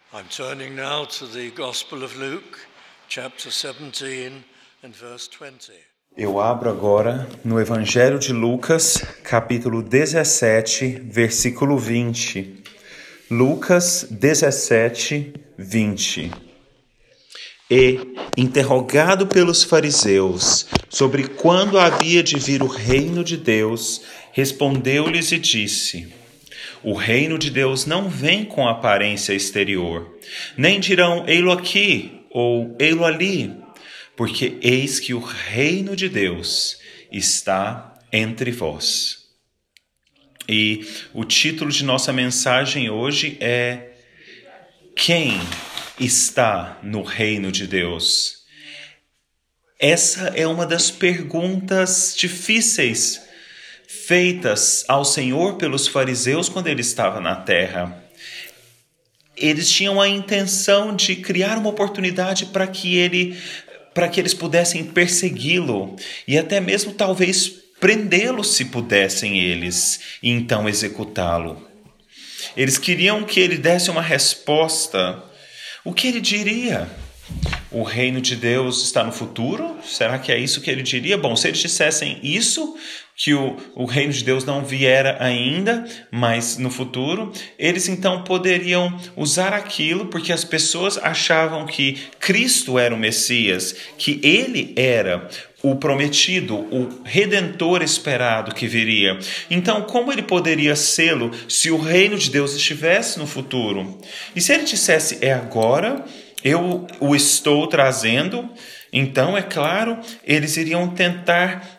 I'm turning now to the Gospel of Luke, chapter 17 and verse 20. Eu abro agora no Evangelho de Lucas, capítulo 17, versículo 20. Lucas 17, 20. E, interrogado pelos fariseus sobre quando havia de vir o reino de Deus, respondeu-lhes e disse: O reino de Deus não vem com aparência exterior, nem dirão ei-lo aqui ou ei-lo ali, porque eis que o reino de Deus está entre vós. E o título de nossa mensagem hoje é: Quem está no reino de Deus? Essa é uma das perguntas difíceis feitas ao Senhor pelos fariseus quando ele estava na terra. Eles tinham a intenção de criar uma oportunidade para que eles pudessem persegui-lo e até mesmo talvez prendê-lo se pudessem eles, e então executá-lo. Eles queriam que ele desse uma resposta. O que ele diria? O reino de Deus está no futuro? Será que é isso que ele diria? Bom, se eles dissessem isso, que o reino de Deus não viera ainda, mas no futuro, eles então poderiam usar aquilo porque as pessoas achavam que Cristo era o Messias, que ele era o prometido, o redentor esperado que viria. Então, como ele poderia sê-lo se o reino de Deus estivesse no futuro? E se ele dissesse, é agora, eu o estou trazendo, então, é claro, eles iriam tentar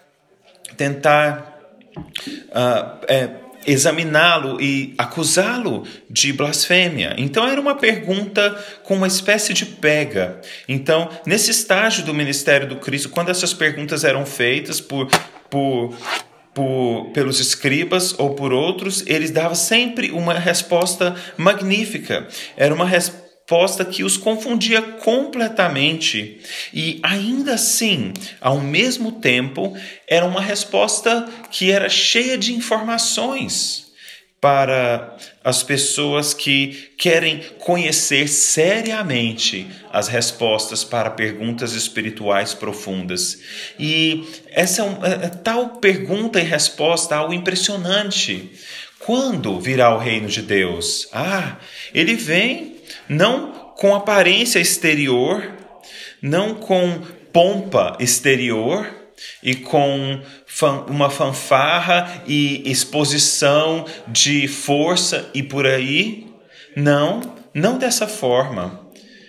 examiná-lo e acusá-lo de blasfêmia. Então, era uma pergunta com uma espécie de pega. Então, nesse estágio do ministério do Cristo, quando essas perguntas eram feitas pelos escribas ou por outros, eles davam sempre uma resposta magnífica. Era uma resposta que os confundia completamente e ainda assim, ao mesmo tempo, era uma resposta que era cheia de informações para as pessoas que querem conhecer seriamente as respostas para perguntas espirituais profundas. E essa tal pergunta e resposta é algo impressionante. Quando virá o reino de Deus? Ele vem não com aparência exterior, não com pompa exterior e com uma fanfarra e exposição de força e por aí. Não dessa forma.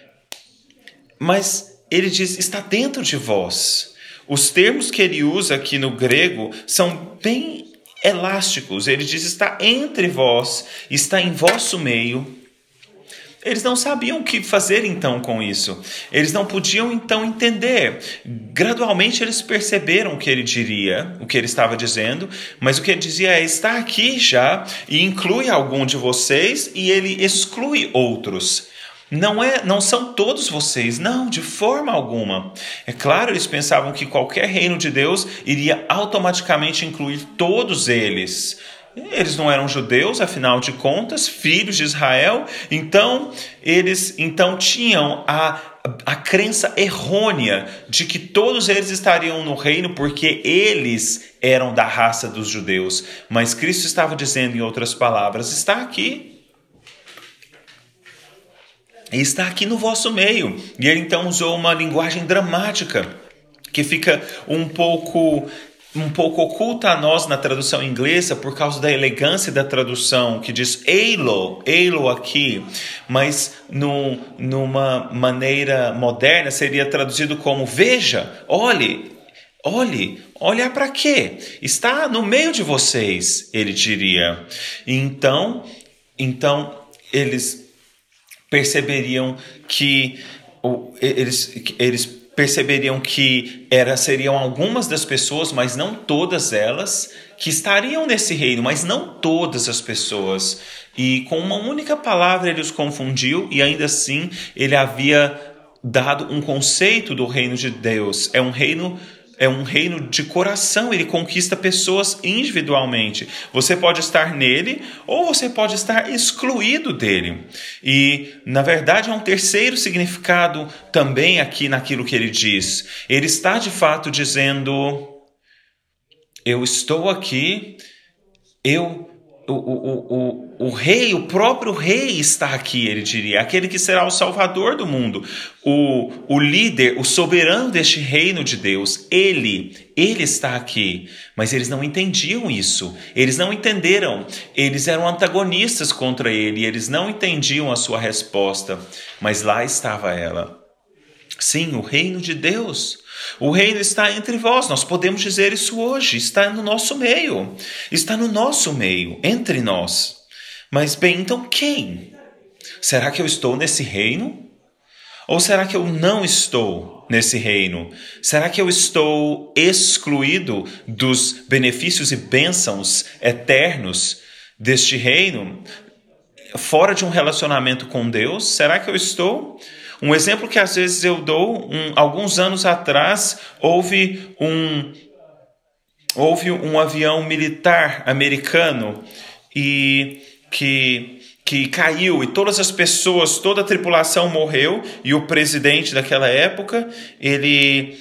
Mas ele diz, está dentro de vós. Os termos que ele usa aqui no grego são bem elásticos. Ele diz, está entre vós, está em vosso meio. Eles não sabiam o que fazer então com isso. Eles não podiam então entender. Gradualmente eles perceberam o que ele diria, o que ele estava dizendo, mas o que ele dizia é, está aqui já e inclui algum de vocês e ele exclui outros. Não são todos vocês, não, de forma alguma. É claro, eles pensavam que qualquer reino de Deus iria automaticamente incluir todos eles. Eles não eram judeus, afinal de contas, filhos de Israel, então eles tinham a crença errônea de que todos eles estariam no reino porque eles eram da raça dos judeus. Mas Cristo estava dizendo, em outras palavras, está aqui. E está aqui no vosso meio. E ele então usou uma linguagem dramática que fica um pouco oculta a nós na tradução inglesa por causa da elegância da tradução, que diz ei-lo aqui, mas numa maneira moderna seria traduzido como veja, olhe, olhar para quê? Está no meio de vocês, ele diria. Então eles perceberiam que perceberiam que seriam algumas das pessoas, mas não todas elas, que estariam nesse reino, mas não todas as pessoas. E com uma única palavra ele os confundiu e ainda assim ele havia dado um conceito do reino de Deus. É um reino é um reino de coração, ele conquista pessoas individualmente. Você pode estar nele ou você pode estar excluído dele. E, na verdade, há um terceiro significado também aqui naquilo que ele diz. Ele está, de fato, dizendo: eu estou aqui, o rei, o próprio rei está aqui, ele diria, aquele que será o salvador do mundo, o líder, o soberano deste reino de Deus, ele está aqui. Mas eles não entendiam isso, eles não entenderam, eles eram antagonistas contra ele, eles não entendiam a sua resposta, mas lá estava ela. Sim, o reino de Deus. O reino está entre vós, nós podemos dizer isso hoje, está no nosso meio, entre nós. Mas bem, então quem? Será que eu estou nesse reino? Ou será que eu não estou nesse reino? Será que eu estou excluído dos benefícios e bênçãos eternos deste reino? Fora de um relacionamento com Deus? Será que eu estou? Um exemplo que às vezes eu dou, alguns anos atrás, houve um avião militar americano e que caiu e todas as pessoas, toda a tripulação morreu, e o presidente daquela época, ele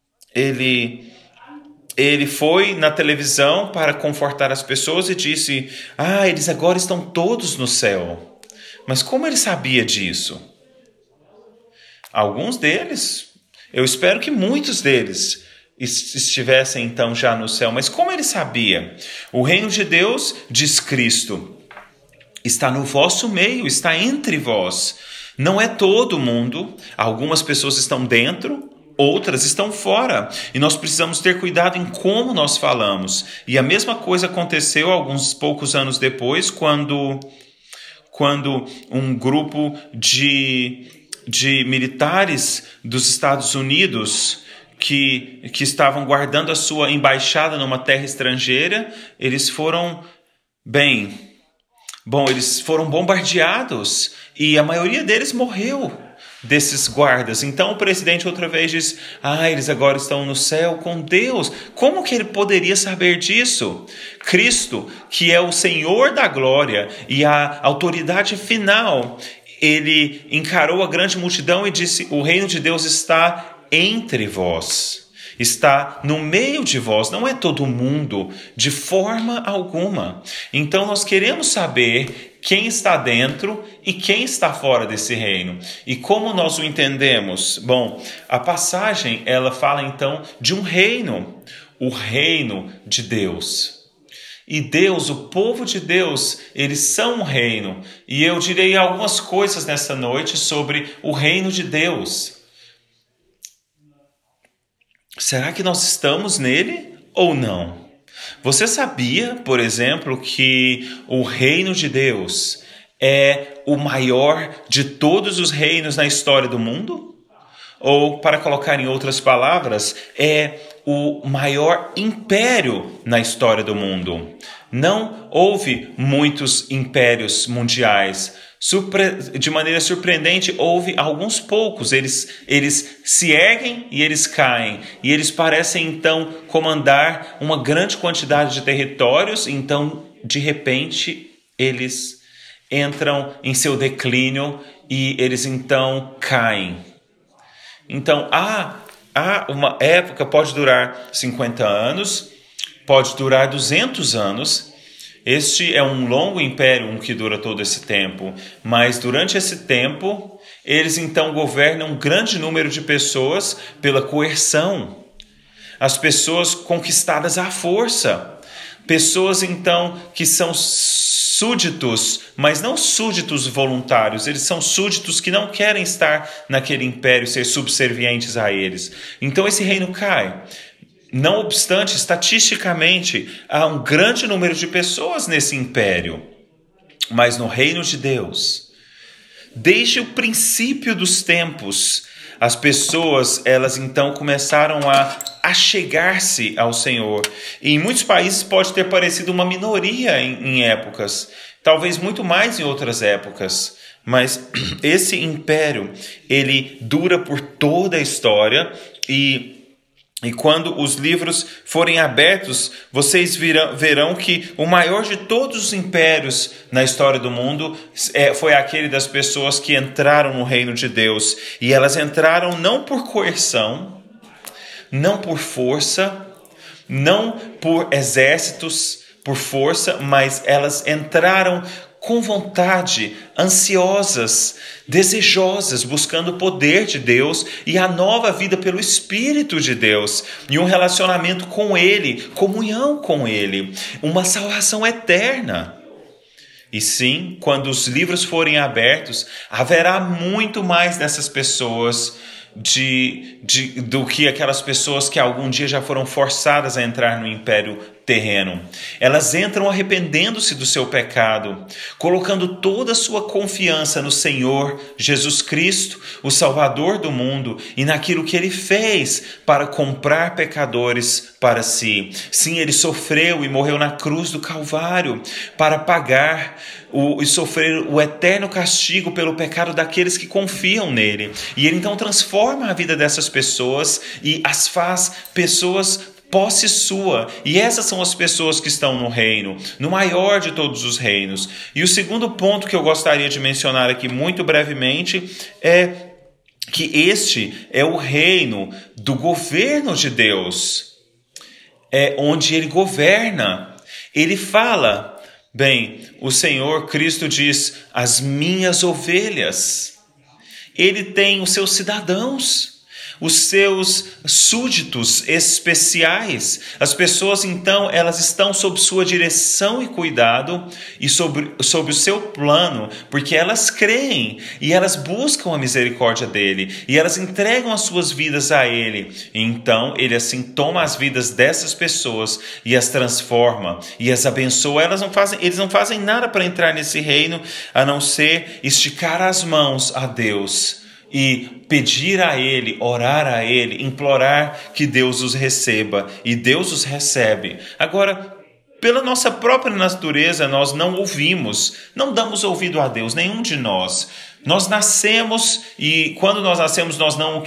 foi na televisão para confortar as pessoas e disse: eles agora estão todos no céu. Mas como ele sabia disso? Alguns deles, eu espero que muitos deles estivessem então já no céu. Mas como ele sabia? O reino de Deus, diz Cristo, está no vosso meio, está entre vós. Não é todo mundo. Algumas pessoas estão dentro, outras estão fora. E nós precisamos ter cuidado em como nós falamos. E a mesma coisa aconteceu alguns poucos anos depois, quando um grupo de militares dos Estados Unidos que estavam guardando a sua embaixada numa terra estrangeira, eles foram bombardeados e a maioria deles morreu, desses guardas. Então o presidente outra vez diz: eles agora estão no céu com Deus. Como que ele poderia saber disso? Cristo, que é o Senhor da glória e a autoridade final, ele encarou a grande multidão e disse: o reino de Deus está entre vós, está no meio de vós, não é todo mundo, de forma alguma. Então nós queremos saber quem está dentro e quem está fora desse reino. E como nós o entendemos? Bom, a passagem ela fala então de um reino, o reino de Deus. E Deus, o povo de Deus, eles são um reino. E eu direi algumas coisas nessa noite sobre o reino de Deus. Será que nós estamos nele ou não? Você sabia, por exemplo, que o reino de Deus é o maior de todos os reinos na história do mundo? Ou, para colocar em outras palavras, é o maior império na história do mundo. Não houve muitos impérios mundiais. De maneira surpreendente, houve alguns poucos. Eles se erguem e eles caem. E eles parecem, então, comandar uma grande quantidade de territórios. Então, de repente, eles entram em seu declínio e eles, então, caem. Então, há uma época, pode durar 50 anos, pode durar 200 anos. Este é um longo império que dura todo esse tempo, mas durante esse tempo, eles então governam um grande número de pessoas pela coerção. As pessoas conquistadas à força. Pessoas então que são súditos, mas não súditos voluntários, eles são súditos que não querem estar naquele império, ser subservientes a eles. Então esse reino cai. Não obstante, estatisticamente, há um grande número de pessoas nesse império. Mas no reino de Deus, desde o princípio dos tempos, as pessoas, elas então começaram a chegar-se ao Senhor. E em muitos países pode ter parecido uma minoria em épocas, talvez muito mais em outras épocas. Mas esse império, ele dura por toda a história e E quando os livros forem abertos, vocês verão que o maior de todos os impérios na história do mundo foi aquele das pessoas que entraram no reino de Deus. E elas entraram não por coerção, não por força, não por exércitos, por força, mas elas entraram com vontade, ansiosas, desejosas, buscando o poder de Deus e a nova vida pelo Espírito de Deus, e um relacionamento com Ele, comunhão com Ele, uma salvação eterna. E sim, quando os livros forem abertos, haverá muito mais dessas pessoas do que aquelas pessoas que algum dia já foram forçadas a entrar no império terreno. Elas entram arrependendo-se do seu pecado, colocando toda a sua confiança no Senhor Jesus Cristo, o Salvador do mundo, e naquilo que Ele fez para comprar pecadores para si. Sim, Ele sofreu e morreu na cruz do Calvário para pagar e sofrer o eterno castigo pelo pecado daqueles que confiam nele. E Ele então transforma a vida dessas pessoas e as faz pessoas posse sua. E essas são as pessoas que estão no reino, no maior de todos os reinos. E o segundo ponto que eu gostaria de mencionar aqui muito brevemente é que este é o reino do governo de Deus. É onde Ele governa. Ele fala, bem, o Senhor Cristo diz, as minhas ovelhas. Ele tem os seus cidadãos, os seus súditos especiais. As pessoas, então, elas estão sob sua direção e cuidado e sob o seu plano, porque elas creem e elas buscam a misericórdia dele e elas entregam as suas vidas a ele. Então, ele assim toma as vidas dessas pessoas e as transforma e as abençoa. Eles não fazem nada para entrar nesse reino a não ser esticar as mãos a Deus e pedir a Ele, orar a Ele, implorar que Deus os receba. E Deus os recebe. Agora, pela nossa própria natureza, nós não ouvimos, não damos ouvido a Deus, nenhum de nós. Nós nascemos e quando nós nascemos nós não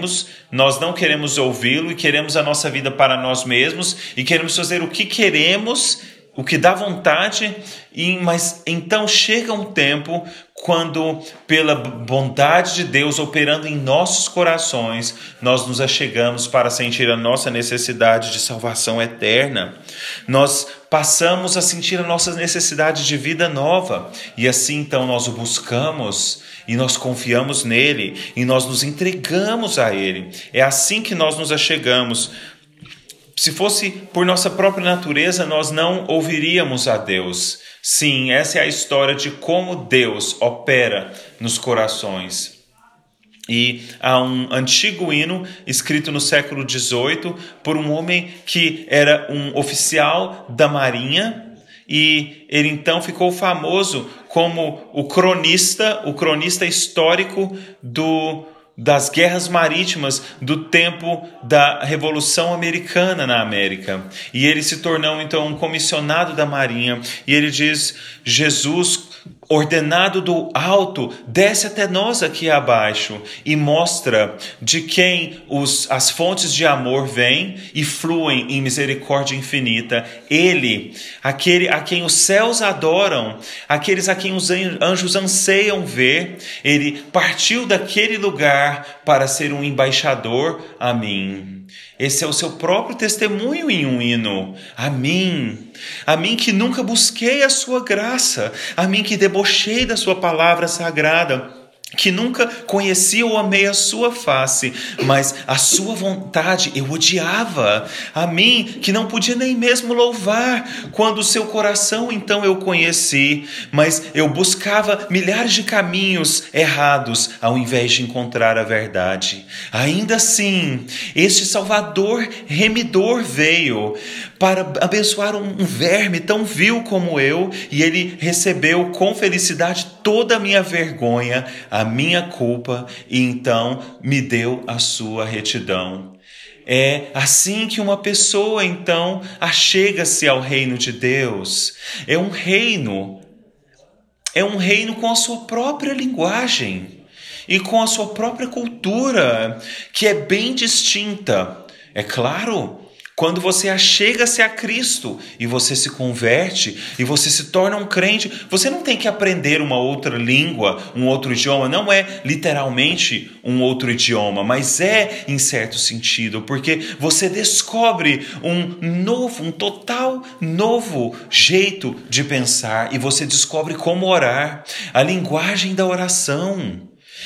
queremos ouvi-lo e queremos a nossa vida para nós mesmos e queremos fazer o que queremos, o que dá vontade, mas então chega um tempo quando, pela bondade de Deus operando em nossos corações, nós nos achegamos para sentir a nossa necessidade de salvação eterna. Nós passamos a sentir a nossa necessidade de vida nova. E assim, então, nós o buscamos e nós confiamos nele e nós nos entregamos a ele. É assim que nós nos achegamos. Se fosse por nossa própria natureza, nós não ouviríamos a Deus. Sim, essa é a história de como Deus opera nos corações. E há um antigo hino escrito no século XVIII por um homem que era um oficial da Marinha, e ele então ficou famoso como o cronista histórico das guerras marítimas do tempo da Revolução Americana na América. E ele se tornou então um comissionado da Marinha. E ele diz, Jesus, ordenado do alto, desce até nós aqui abaixo e mostra de quem as fontes de amor vêm e fluem em misericórdia infinita. Ele, aquele a quem os céus adoram, aqueles a quem os anjos anseiam ver, ele partiu daquele lugar para ser um embaixador a mim. Esse é o seu próprio testemunho em um hino. A mim que nunca busquei a sua graça, a mim que debochei da sua palavra sagrada, que nunca conheci ou amei a sua face, mas a sua vontade eu odiava. A mim, que não podia nem mesmo louvar, quando o seu coração então eu conheci, mas eu buscava milhares de caminhos errados, ao invés de encontrar a verdade. Ainda assim, este Salvador remidor veio para abençoar um verme tão vil como eu, e ele recebeu com felicidade toda a minha vergonha, a minha culpa, e então me deu a sua retidão. É assim que uma pessoa então achega-se ao reino de Deus. É um reino com a sua própria linguagem e com a sua própria cultura, que é bem distinta É claro, quando você achega-se a Cristo e você se converte e você se torna um crente, você não tem que aprender uma outra língua, um outro idioma. Não é literalmente um outro idioma, mas é em certo sentido, porque você descobre um total novo jeito de pensar e você descobre como orar, a linguagem da oração.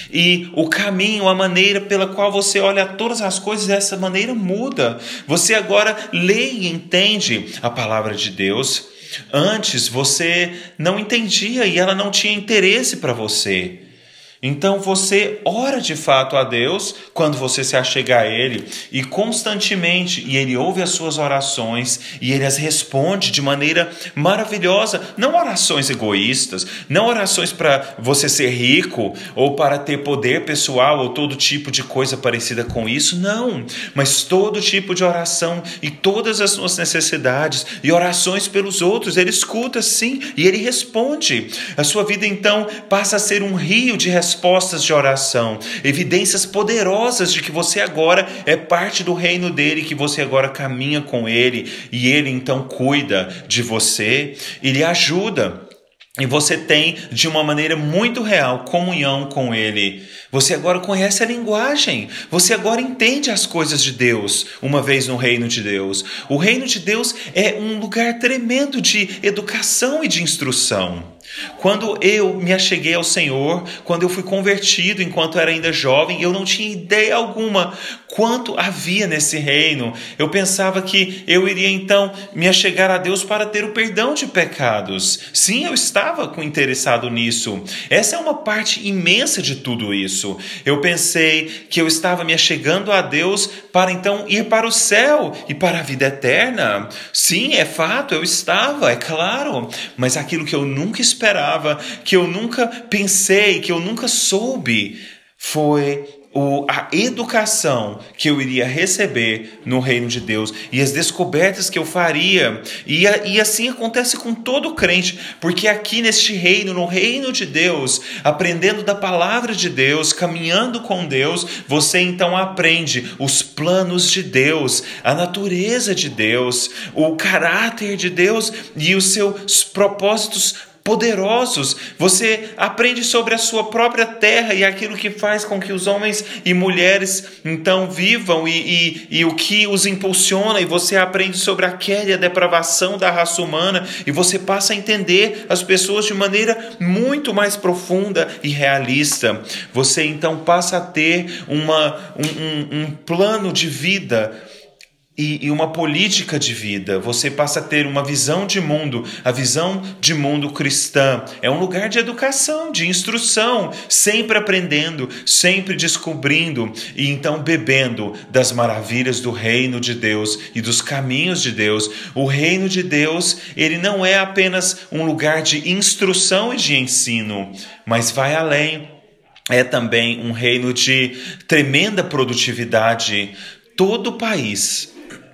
E o caminho, a maneira pela qual você olha todas as coisas, dessa maneira muda. Você agora lê e entende a palavra de Deus. Antes você não entendia e ela não tinha interesse para você. Então você ora de fato a Deus quando você se achega a Ele e constantemente, e Ele ouve as suas orações e Ele as responde de maneira maravilhosa. Não orações egoístas, não orações para você ser rico ou para ter poder pessoal ou todo tipo de coisa parecida com isso, não. Mas todo tipo de oração e todas as suas necessidades e orações pelos outros, Ele escuta sim e Ele responde. A sua vida então passa a ser um rio de respostas de oração, evidências poderosas de que você agora é parte do reino dele, que você agora caminha com ele e ele então cuida de você e lhe ajuda. E você tem, de uma maneira muito real, comunhão com Ele. Você agora conhece a linguagem. Você agora entende as coisas de Deus, uma vez no reino de Deus. O reino de Deus é um lugar tremendo de educação e de instrução. Quando eu me acheguei ao Senhor, quando eu fui convertido enquanto era ainda jovem, eu não tinha ideia alguma quanto havia nesse reino. Eu pensava que eu iria então me achegar a Deus para ter o perdão de pecados. Sim, eu estava interessado nisso. Essa é uma parte imensa de tudo isso. Eu pensei que eu estava me achegando a Deus para então ir para o céu e para a vida eterna. Sim, é fato, eu estava, é claro. Mas aquilo que eu nunca esperava, que eu nunca pensei, que eu nunca soube, foi a educação que eu iria receber no reino de Deus e as descobertas que eu faria. E assim acontece com todo crente, porque aqui neste reino, no reino de Deus, aprendendo da palavra de Deus, caminhando com Deus, você então aprende os planos de Deus, a natureza de Deus, o caráter de Deus e os seus propósitos poderosos. Você aprende sobre a sua própria terra e aquilo que faz com que os homens e mulheres então vivam e o que os impulsiona, e você aprende sobre a queda e a depravação da raça humana e você passa a entender as pessoas de maneira muito mais profunda e realista. Você então passa a ter um plano de vida e uma política de vida. Você passa a ter uma visão de mundo, a visão de mundo cristã. É um lugar de educação, de instrução, sempre aprendendo, sempre descobrindo e então bebendo das maravilhas do reino de Deus e dos caminhos de Deus. O reino de Deus, ele não é apenas um lugar de instrução e de ensino, mas vai além. É também um reino de tremenda produtividade. Todo país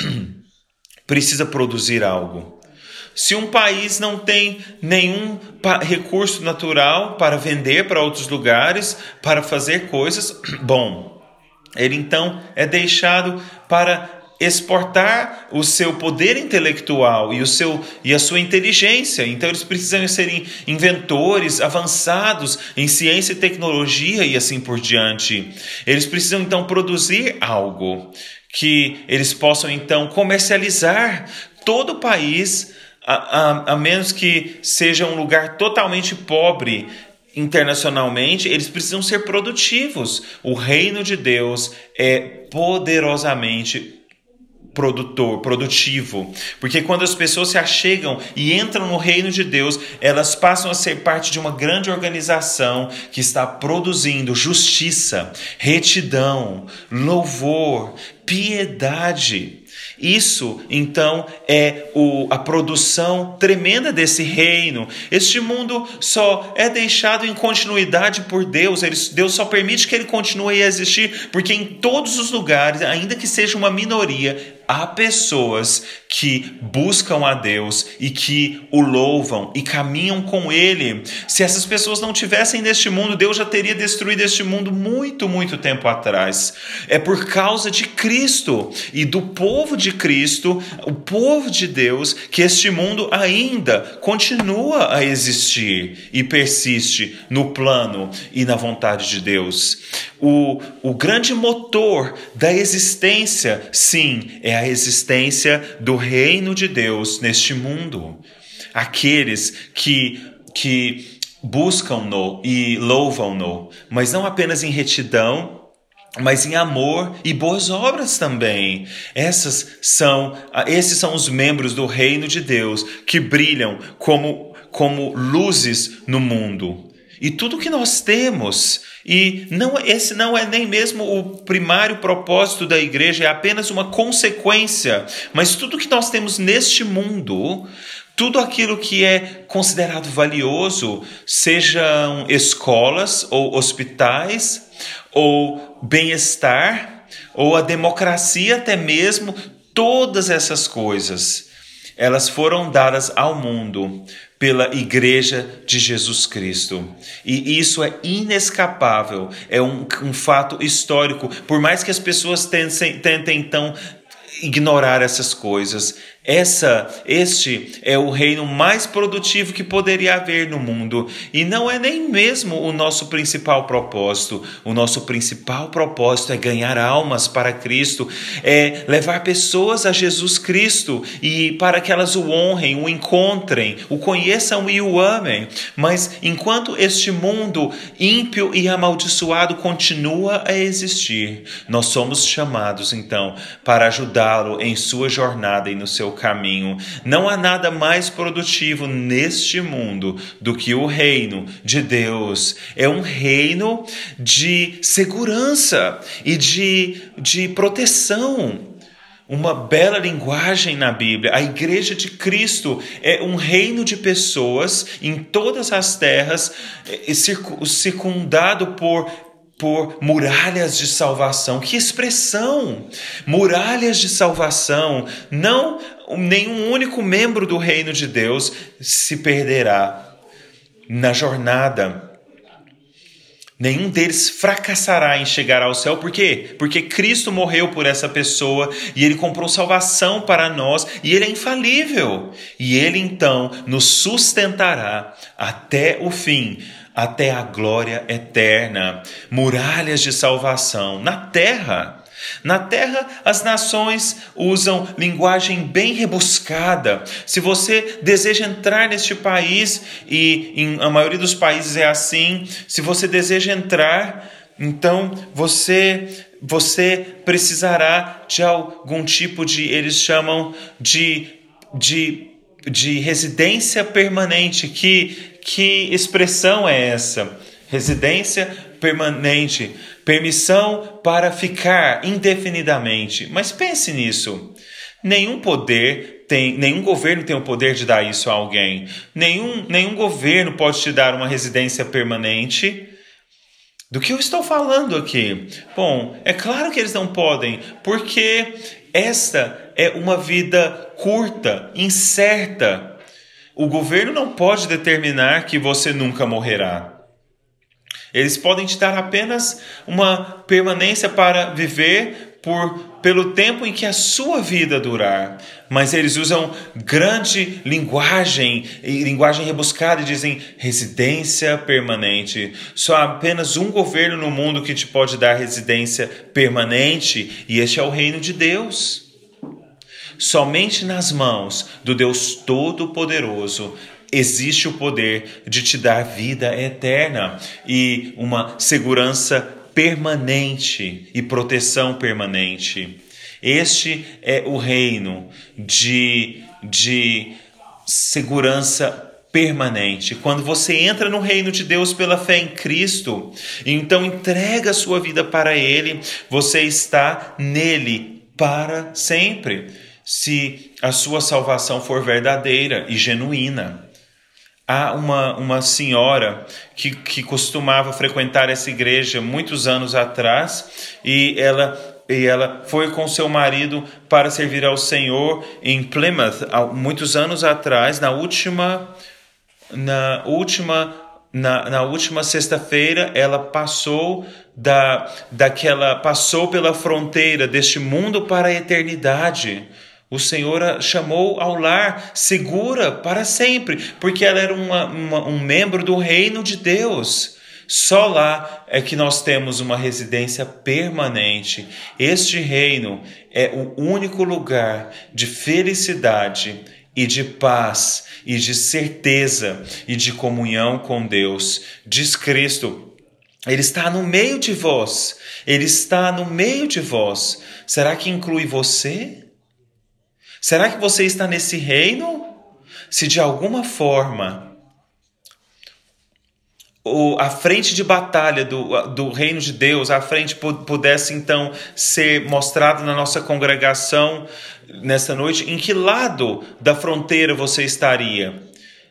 precisa produzir algo. Se um país não tem nenhum recurso natural para vender para outros lugares, para fazer coisas, bom, ele então é deixado para exportar o seu poder intelectual e a sua inteligência. Então eles precisam ser inventores avançados em ciência e tecnologia e assim por diante. Eles precisam então produzir algo que eles possam então comercializar. Todo o país, a menos que seja um lugar totalmente pobre internacionalmente, eles precisam ser produtivos. O reino de Deus é poderosamente produtivo, porque quando as pessoas se achegam e entram no reino de Deus, elas passam a ser parte de uma grande organização que está produzindo justiça, retidão, louvor, piedade. Isso, então, é a produção tremenda desse reino. Este mundo só é deixado em continuidade por Deus. Deus só permite que ele continue a existir, porque em todos os lugares, ainda que seja uma minoria, há pessoas que buscam a Deus e que o louvam e caminham com Ele. Se essas pessoas não tivessem neste mundo, Deus já teria destruído este mundo muito, muito tempo atrás. É por causa de Cristo e do povo de Cristo, o povo de Deus, que este mundo ainda continua a existir e persiste no plano e na vontade de Deus. O grande motor da existência, sim, é a existência do reino de Deus neste mundo. Aqueles que buscam-no e louvam-no, mas não apenas em retidão, mas em amor e boas obras também. Esses são os membros do reino de Deus que brilham como luzes no mundo. E tudo que nós temos, esse não é nem mesmo o primário propósito da igreja, é apenas uma consequência, mas tudo que nós temos neste mundo, tudo aquilo que é considerado valioso, sejam escolas ou hospitais, ou bem-estar, ou a democracia até mesmo, todas essas coisas, elas foram dadas ao mundo pela Igreja de Jesus Cristo. E isso é inescapável, é um fato histórico. Por mais que as pessoas tentem então ignorar essas coisas, este é o reino mais produtivo que poderia haver no mundo. E não é nem mesmo o nosso principal propósito. O nosso principal propósito é ganhar almas para Cristo, é levar pessoas a Jesus Cristo e para que elas o honrem, o encontrem, o conheçam e o amem. Mas enquanto este mundo ímpio e amaldiçoado continua a existir, nós somos chamados então para ajudá-lo em sua jornada e no seu caminho. Não há nada mais produtivo neste mundo do que o reino de Deus. É um reino de segurança e de proteção. Uma bela linguagem na Bíblia. A Igreja de Cristo é um reino de pessoas em todas as terras, circundado por muralhas de salvação. Que expressão! Muralhas de salvação. Não nenhum único membro do reino de Deus se perderá na jornada. Nenhum deles fracassará em chegar ao céu. Por quê? Porque Cristo morreu por essa pessoa e Ele comprou salvação para nós e Ele é infalível. E Ele então nos sustentará até o fim, até a glória eterna. Muralhas de salvação na terra. Na terra, as nações usam linguagem bem rebuscada. Se você deseja entrar neste país, e a maioria dos países é assim, se você deseja entrar, então você precisará de algum tipo eles chamam de residência permanente. Que expressão é essa? Residência permanente. Permissão para ficar indefinidamente. Mas pense nisso. Nenhum governo tem o poder de dar isso a alguém. Nenhum governo pode te dar uma residência permanente. Do que eu estou falando aqui? Bom, é claro que eles não podem, porque esta é uma vida curta, incerta. O governo não pode determinar que você nunca morrerá. Eles podem te dar apenas uma permanência para viver pelo tempo em que a sua vida durar. Mas eles usam grande linguagem rebuscada e dizem residência permanente. Só há apenas um governo no mundo que te pode dar residência permanente, e este é o reino de Deus. Somente nas mãos do Deus Todo-Poderoso existe o poder de te dar vida eterna e uma segurança permanente e proteção permanente. Este é o reino de segurança permanente. Quando você entra no reino de Deus pela fé em Cristo, então entrega a sua vida para Ele, você está nele para sempre, se a sua salvação for verdadeira e genuína. Há uma senhora que costumava frequentar essa igreja muitos anos atrás, e ela e ela foi com seu marido para servir ao Senhor em Plymouth, há muitos anos atrás, na última sexta-feira. Ela passou passou pela fronteira deste mundo para a eternidade. O Senhor a chamou ao lar segura para sempre, porque ela era um membro do reino de Deus. Só lá é que nós temos uma residência permanente. Este reino é o único lugar de felicidade e de paz e de certeza e de comunhão com Deus. Diz Cristo, Ele está no meio de vós. Ele está no meio de vós. Será que inclui você? Será que você está nesse reino? Se de alguma forma a frente de batalha do reino de Deus, a frente pudesse então ser mostrada na nossa congregação nesta noite, em que lado da fronteira você estaria?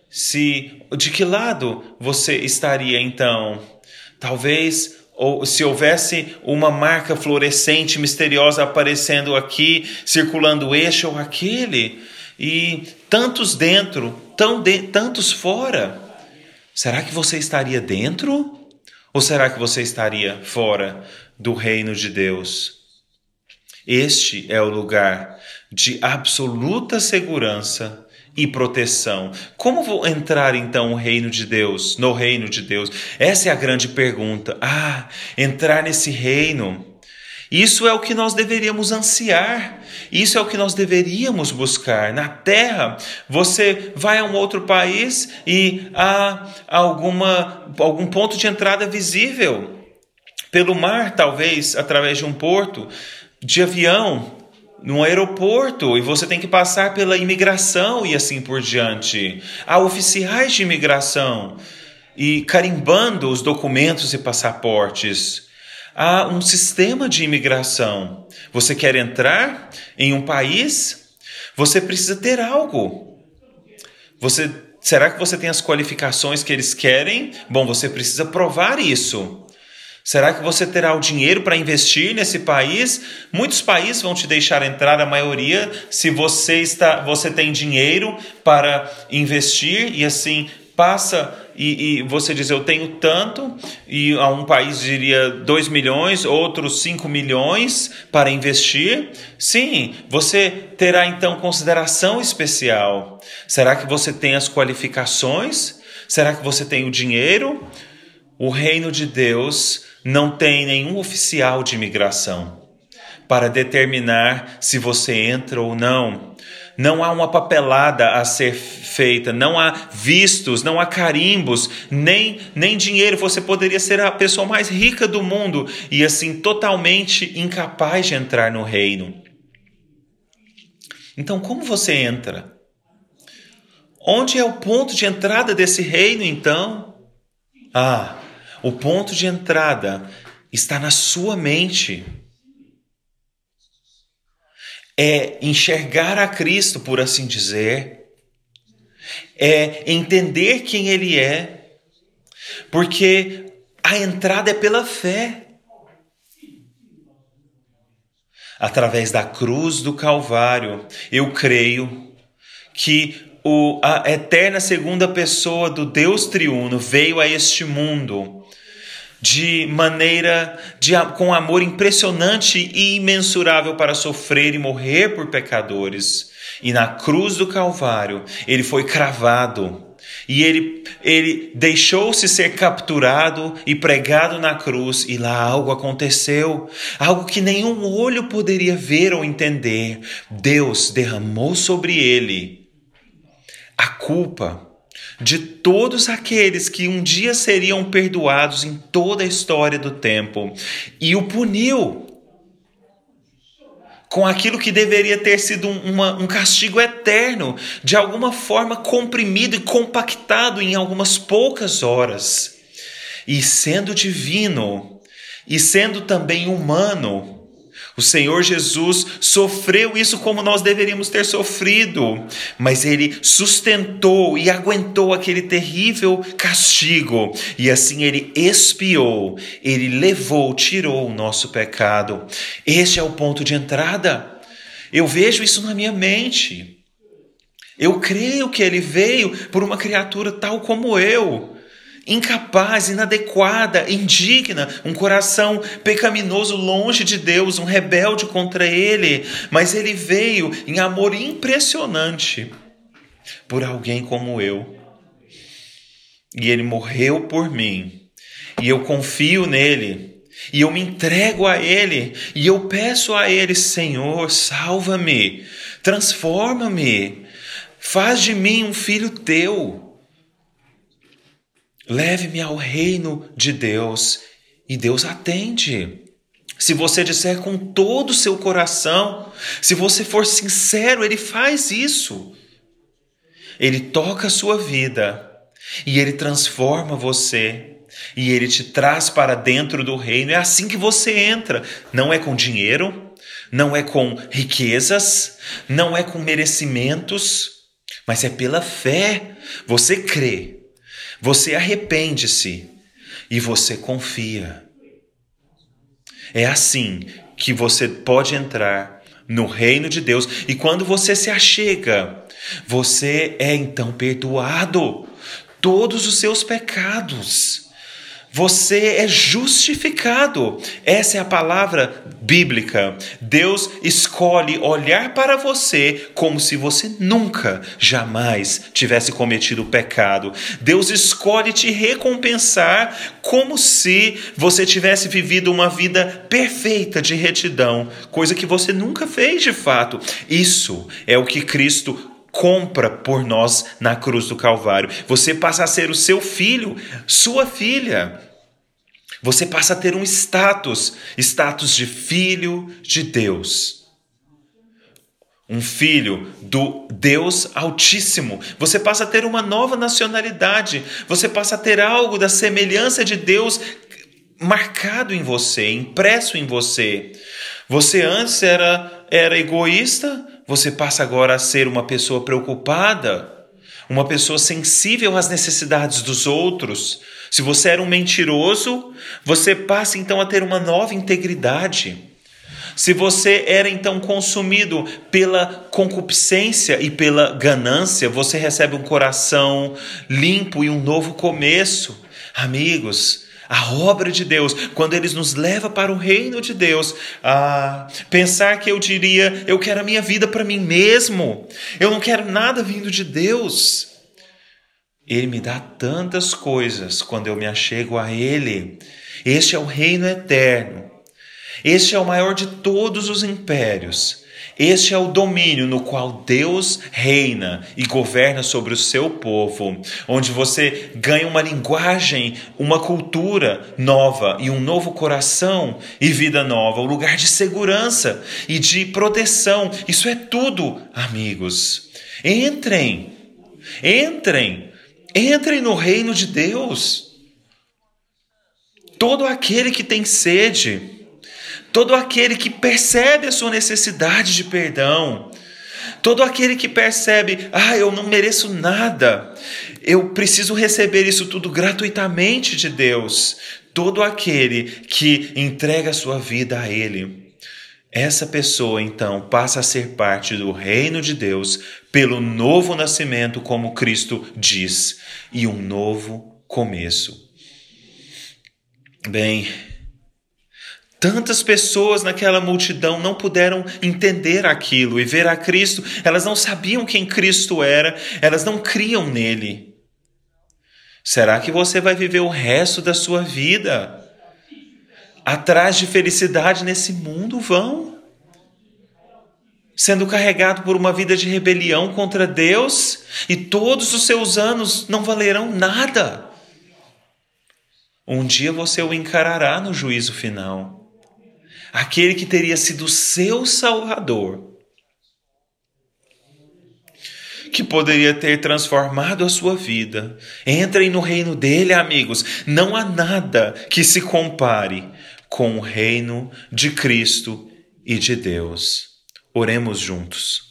De que lado você estaria então? Talvez, ou se houvesse uma marca fluorescente misteriosa aparecendo aqui, circulando este ou aquele, e tantos dentro, tantos fora. Será que você estaria dentro? Ou será que você estaria fora do reino de Deus? Este é o lugar de absoluta segurança e proteção. Como vou entrar então no reino de Deus? Essa é a grande pergunta. Entrar nesse reino. Isso é o que nós deveríamos ansiar. Isso é o que nós deveríamos buscar. Na terra, você vai a um outro país e há algum ponto de entrada visível. Pelo mar, talvez, através de um porto, de avião, num aeroporto, e você tem que passar pela imigração e assim por diante. Há oficiais de imigração e carimbando os documentos e passaportes. Há um sistema de imigração. Você quer entrar em um país? Você precisa ter algo. Será que você tem as qualificações que eles querem? Bom, você precisa provar isso. Será que você terá o dinheiro para investir nesse país? Muitos países vão te deixar entrar, a maioria, se você tem dinheiro para investir e assim passa e você diz, eu tenho tanto, e a um país diria 2 milhões, outros 5 milhões para investir. Sim, você terá então consideração especial. Será que você tem as qualificações? Será que você tem o dinheiro? O reino de Deus não tem nenhum oficial de imigração para determinar se você entra ou não. Não há uma papelada a ser feita, não há vistos, não há carimbos, nem dinheiro. Você poderia ser a pessoa mais rica do mundo e assim totalmente incapaz de entrar no reino. Então, como você entra? Onde é o ponto de entrada desse reino, então? O ponto de entrada está na sua mente. É enxergar a Cristo, por assim dizer. É entender quem Ele é. Porque a entrada é pela fé. Através da cruz do Calvário, eu creio que a eterna segunda pessoa do Deus triuno veio a este mundo com amor impressionante e imensurável para sofrer e morrer por pecadores. E na cruz do Calvário, Ele foi cravado. E ele deixou-se ser capturado e pregado na cruz. E lá algo aconteceu. Algo que nenhum olho poderia ver ou entender. Deus derramou sobre Ele a culpa de todos aqueles que um dia seriam perdoados em toda a história do tempo, e o puniu com aquilo que deveria ter sido um castigo eterno, de alguma forma comprimido e compactado em algumas poucas horas. E sendo divino, e sendo também humano, O Senhor Jesus sofreu isso como nós deveríamos ter sofrido, mas Ele sustentou e aguentou aquele terrível castigo, e assim Ele expiou, Ele levou, tirou o nosso pecado. Este é o ponto de entrada. Eu vejo isso na minha mente. Eu creio que Ele veio por uma criatura tal como eu, incapaz, inadequada, indigna, um coração pecaminoso longe de Deus, um rebelde contra Ele, mas Ele veio em amor impressionante por alguém como eu. E Ele morreu por mim, e eu confio nele, e eu me entrego a Ele, e eu peço a Ele: Senhor, salva-me, transforma-me, faz de mim um filho teu. Leve-me ao reino de Deus. E Deus atende. Se você disser com todo o seu coração, se você for sincero, Ele faz isso. Ele toca a sua vida e Ele transforma você. E Ele te traz para dentro do reino. É assim que você entra. Não é com dinheiro, não é com riquezas, não é com merecimentos, mas é pela fé. Você crê. Você arrepende-se e você confia. É assim que você pode entrar no reino de Deus. E quando você se achega, você é então perdoado todos os seus pecados. Você é justificado. Essa é a palavra bíblica. Deus escolhe olhar para você como se você nunca, jamais tivesse cometido pecado. Deus escolhe te recompensar como se você tivesse vivido uma vida perfeita de retidão, coisa que você nunca fez de fato. Isso é o que Cristo compra por nós na cruz do Calvário. Você passa a ser o seu filho, sua filha. Você passa a ter um status de filho de Deus. Um filho do Deus Altíssimo. Você passa a ter uma nova nacionalidade. Você passa a ter algo da semelhança de Deus marcado em você, impresso em você. Você antes era egoísta, você passa agora a ser uma pessoa preocupada, uma pessoa sensível às necessidades dos outros. Se você era um mentiroso, você passa então a ter uma nova integridade. Se você era então consumido pela concupiscência e pela ganância, você recebe um coração limpo e um novo começo. Amigos, a obra de Deus, quando Ele nos leva para o reino de Deus, pensar que eu diria, eu quero a minha vida para mim mesmo, eu não quero nada vindo de Deus. Ele me dá tantas coisas quando eu me achego a Ele. Este é o reino eterno. Este é o maior de todos os impérios. Este é o domínio no qual Deus reina e governa sobre o seu povo, onde você ganha uma linguagem, uma cultura nova e um novo coração e vida nova, um lugar de segurança e de proteção. Isso é tudo, amigos. Entrem no reino de Deus. Todo aquele que tem sede, todo aquele que percebe a sua necessidade de perdão, todo aquele que percebe, eu não mereço nada, eu preciso receber isso tudo gratuitamente de Deus, todo aquele que entrega a sua vida a Ele, essa pessoa então passa a ser parte do reino de Deus pelo novo nascimento, como Cristo diz, e um novo começo. Bem, tantas pessoas naquela multidão não puderam entender aquilo e ver a Cristo. Elas não sabiam quem Cristo era, elas não criam nele. Será que você vai viver o resto da sua vida atrás de felicidade nesse mundo vão? Sendo carregado por uma vida de rebelião contra Deus, e todos os seus anos não valerão nada. Um dia você o encarará no juízo final. Aquele que teria sido seu Salvador, que poderia ter transformado a sua vida. Entrem no reino dele, amigos. Não há nada que se compare com o reino de Cristo e de Deus. Oremos juntos.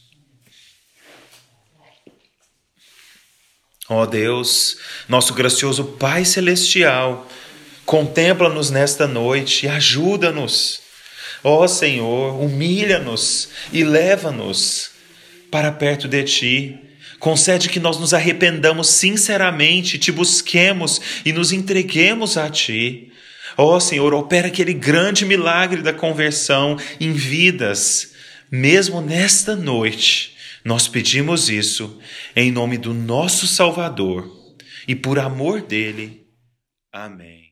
Ó Deus, nosso gracioso Pai Celestial, contempla-nos nesta noite e ajuda-nos. Ó Senhor, humilha-nos e leva-nos para perto de Ti. Concede que nós nos arrependamos sinceramente, Te busquemos e nos entreguemos a Ti. Ó Senhor, opera aquele grande milagre da conversão em vidas, mesmo nesta noite. Nós pedimos isso em nome do nosso Salvador e por amor dele. Amém.